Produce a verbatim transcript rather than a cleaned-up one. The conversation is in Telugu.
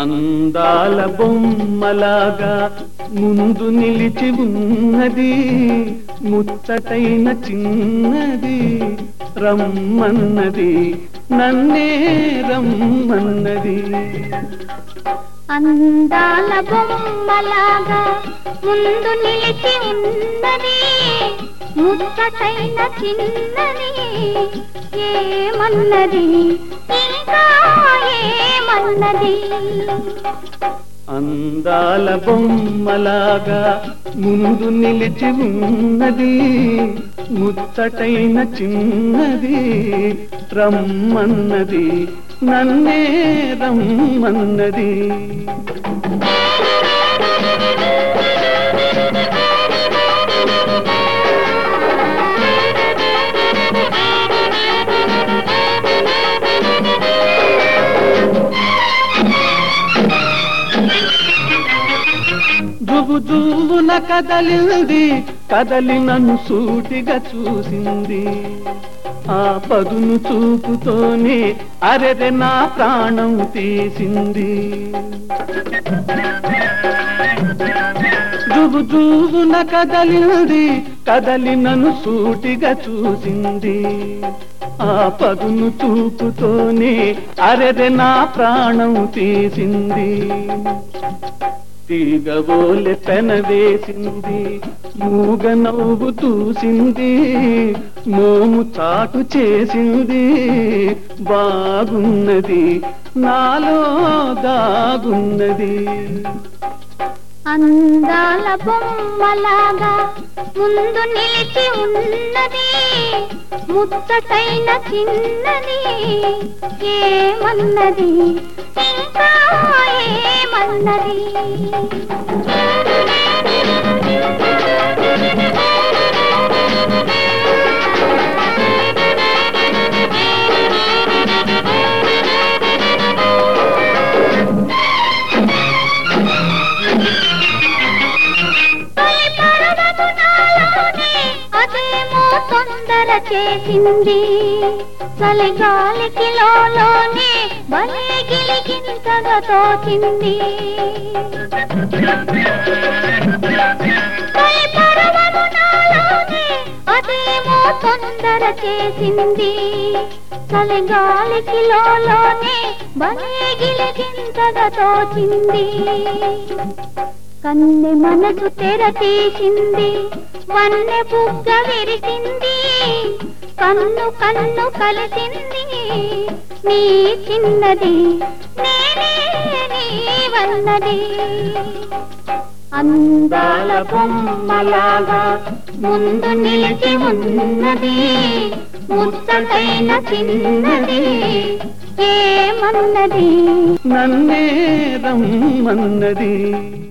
అందాల బొమ్మలాగా ముందు నిలిచి ఉన్నది, ముచ్చటైన చిన్నది, రమ్మన్నది, నన్నే రమ్మన్నది. అందాల బొమ్మలాగా ముందు నిలిచి ఉన్నది, ముచ్చటైన చిన్నది, ఏమన్నది ఇంకా ఏమన్నది. అందాల బొమ్మలాగా ముందు నిలిచి ఉన్నది, ముచ్చటైన చిన్నది, రమ్మన్నది, నన్నే రమ్మన్నది. జువు జువున కదలింది, కదలి నన్ను సూటిగా చూసింది. ఆ పదును చూపుతోనే అరెరె నా ప్రాణం తీసింది. జువు జువున కదలింది, కదలి నన్ను సూటిగా చూసింది. ఆ పదును చూపుతోనే అరెరె నా ప్రాణం తీసింది. తీగవోలె పెనవేసింది, మూగ నవ్వు చూసింది, మోము చాటు చేసింది, బాగున్నది, నాలో దాగున్నది. అందాల బొమ్మలాగా ముందు నిలిచి ఉన్నది, ముచ్చటైన చిన్నది, ఏమన్నది ఇంకా ఏమన్నది. అదేమో తొందర చేసింది, చలిగాలికి లోలోనే భలే గిలిగింతగా తోచింది. అదేమో తొందర చేసింది, చలిగాలికి లోలోనే భలే గిలిగింతగా తోచింది. కన్నె మనసు తెర తీసింది, వన్నె బుగ్గ విరిసింది, కన్ను కన్ను కలిసింది, నీ చిన్నది నేనే నీవన్నది. అందాల బొమ్మలాగా ముందు నిలిచి ఉన్నది, ముచ్చటైన చిన్నది, ఏమన్నది నన్నే రమ్మన్నది.